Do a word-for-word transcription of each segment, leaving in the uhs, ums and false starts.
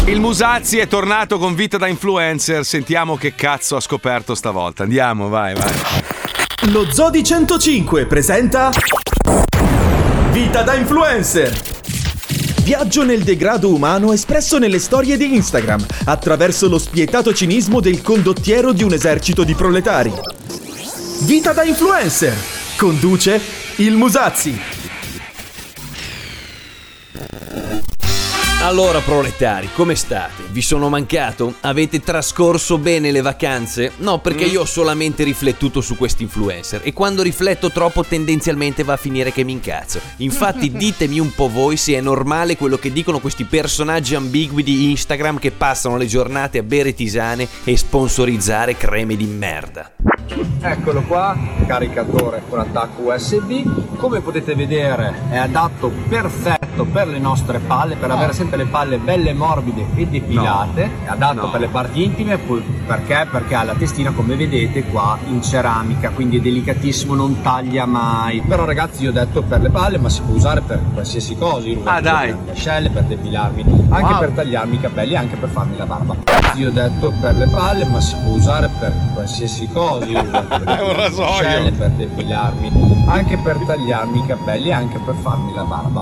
Il Musazzi è tornato con vita da influencer. Sentiamo che cazzo ha scoperto stavolta. Andiamo, vai, vai. Lo Zodi centocinque presenta Vita da influencer. Viaggio nel degrado umano espresso nelle storie di Instagram attraverso lo spietato cinismo del condottiero di un esercito di proletari. Vita da influencer. Conduce il Musazzi. Allora proletari, come state? Vi sono mancato? Avete trascorso bene le vacanze? No, perché io ho solamente riflettuto su questi influencer e quando rifletto troppo tendenzialmente va a finire che mi incazzo. Infatti ditemi un po' voi se è normale quello che dicono questi personaggi ambigui di Instagram che passano le giornate a bere tisane e sponsorizzare creme di merda. Eccolo qua, caricatore con attacco U S B. Come potete vedere è adatto perfetto per le nostre palle, per avere sempre le palle belle morbide e depilate. No. È adatto no. per le parti intime, perché? Perché ha la testina, come vedete qua, in ceramica, quindi è delicatissimo, non taglia mai. Però ragazzi, io ho detto per le palle, ma si può usare per qualsiasi cosa. Io ah dai! Per le ascelle, per depilarmi, anche wow. per tagliarmi i capelli, anche per farmi la barba. Io ho detto per le palle, ma si può usare per qualsiasi cosa. Io è un rasoio per depilarmi, anche per tagliarmi i capelli, anche per farmi la barba.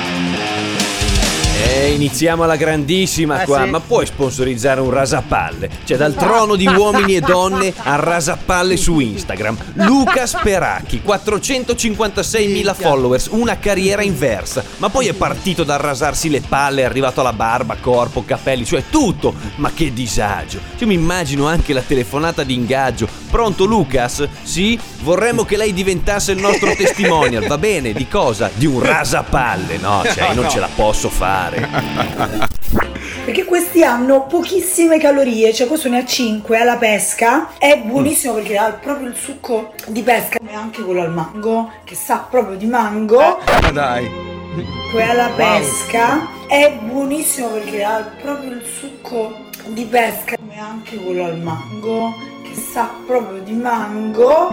E iniziamo alla grandissima qua, eh sì. Ma puoi sponsorizzare un rasapalle? Cioè dal trono di uomini e donne al rasapalle su Instagram. Luca Speracchi, quattrocentocinquantaseimila followers, una carriera inversa. Ma poi è partito dal rasarsi le palle, è arrivato alla barba, corpo, capelli, cioè tutto. Ma che disagio. Io mi immagino anche la telefonata di ingaggio. Pronto Lucas? Sì? Vorremmo che lei diventasse il nostro testimonial, va bene? Di cosa? Di un rasapalle. No, cioè io non ce la posso fare. Perché questi hanno pochissime calorie, cioè questo ne ha cinque alla pesca, è buonissimo perché ha proprio il succo di pesca e anche quello al mango, che sa proprio di mango. Ma dai! Quello alla pesca è buonissimo perché ha proprio il succo di pesca e anche quello al mango, che sa proprio di mango.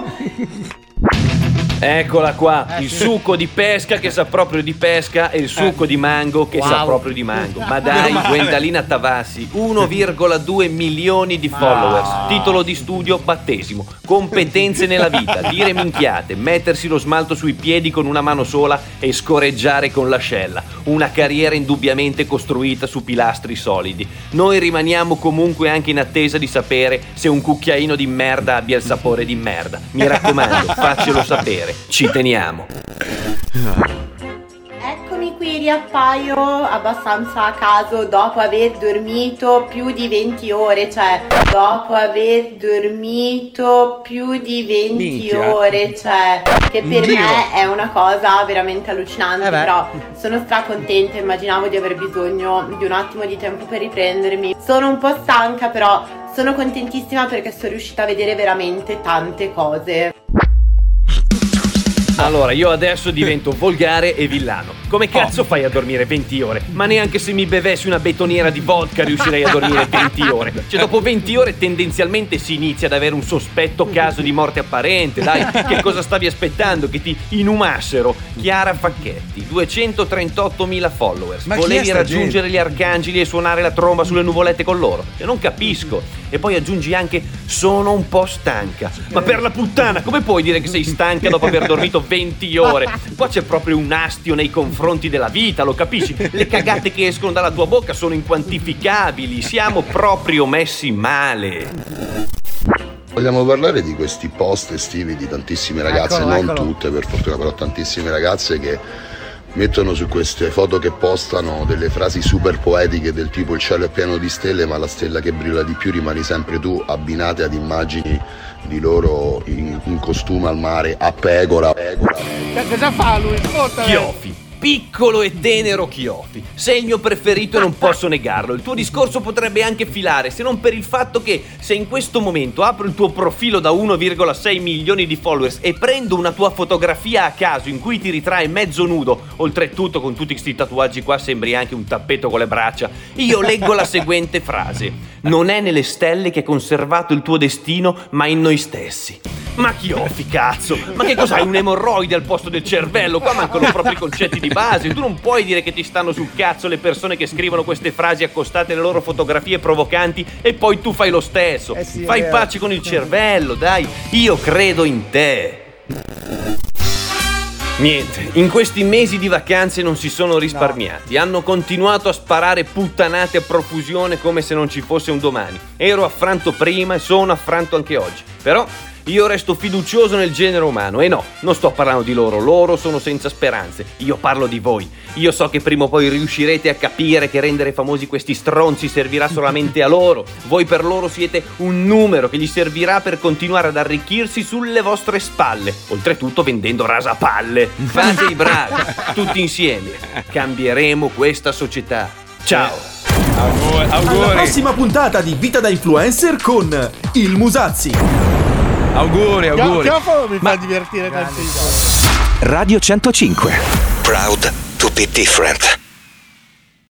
Eccola qua, il succo di pesca che sa proprio di pesca e il succo di mango che wow. sa proprio di mango. Ma dai, Gwendalina Tavassi, uno virgola due milioni di followers, titolo di studio battesimo, competenze nella vita, dire minchiate, mettersi lo smalto sui piedi con una mano sola e scorreggiare con l'ascella, una carriera indubbiamente costruita su pilastri solidi. Noi rimaniamo comunque anche in attesa di sapere se un cucchiaino di merda abbia il sapore di merda. Mi raccomando, faccelo sapere. Ci teniamo. Eccomi qui, riappaio abbastanza a caso dopo aver dormito più di venti ore, cioè dopo aver dormito più di venti Minchia. ore, cioè che per Dio. me è una cosa veramente allucinante, eh però sono stracontenta, immaginavo di aver bisogno di un attimo di tempo per riprendermi. Sono un po' stanca, però sono contentissima perché sono riuscita a vedere veramente tante cose. Allora, io adesso divento volgare e villano. Come cazzo fai a dormire venti ore? Ma neanche se mi bevessi una betoniera di vodka riuscirei a dormire venti ore. Cioè, dopo venti ore tendenzialmente si inizia ad avere un sospetto caso di morte apparente. Dai, che cosa stavi aspettando? Che ti inumassero? Chiara Facchetti, duecentotrentottomila followers. Ma volevi raggiungere gente? Gli arcangeli e suonare la tromba sulle nuvolette con loro? Io non capisco. E poi aggiungi anche sono un po' stanca. Ma per la puttana, come puoi dire che sei stanca dopo aver dormito venti ore? Qua c'è proprio un astio nei confronti della vita, lo capisci? Le cagate che escono dalla tua bocca sono inquantificabili. Siamo proprio messi male. Vogliamo parlare di questi post estivi di tantissime ragazze, eccolo, non eccolo. tutte per fortuna, però tantissime ragazze che mettono su queste foto che postano delle frasi super poetiche del tipo il cielo è pieno di stelle ma la stella che brilla di più rimani sempre tu, abbinate ad immagini di loro in, in costume al mare a pecora. pecora. Cosa fa lui? Chiofi. Piccolo e tenero Chiofi. Sei il mio preferito e non posso negarlo. Il tuo discorso potrebbe anche filare, se non per il fatto che se in questo momento apro il tuo profilo da uno virgola sei milioni di followers e prendo una tua fotografia a caso in cui ti ritrae mezzo nudo, oltretutto con tutti questi tatuaggi qua sembri anche un tappeto con le braccia, io leggo la seguente frase: non è nelle stelle che è conservato il tuo destino, ma in noi stessi. Ma chioffi, cazzo! Ma che cos'hai, un emorroide al posto del cervello? Qua mancano proprio i concetti di base. Tu non puoi dire che ti stanno sul cazzo le persone che scrivono queste frasi accostate alle loro fotografie provocanti e poi tu fai lo stesso. Eh sì, fai è pace con il cervello, dai. Io credo in te. Niente, in questi mesi di vacanze non si sono risparmiati, hanno continuato a sparare puttanate a profusione come se non ci fosse un domani. Ero affranto prima e sono affranto anche oggi, però io resto fiducioso nel genere umano e no, non sto parlando di loro, loro sono senza speranze, io parlo di voi. Io so che prima o poi riuscirete a capire che rendere famosi questi stronzi servirà solamente a loro. Voi per loro siete un numero che gli servirà per continuare ad arricchirsi sulle vostre spalle, oltretutto vendendo rasapalle. Fate i bravi, tutti insieme, cambieremo questa società. Ciao! Auguri, auguri. Alla prossima puntata di Vita da Influencer con il Musazzi. Auguri, auguri. Chiofo mi fa divertire tantissimo. Radio centocinque. Proud to be different.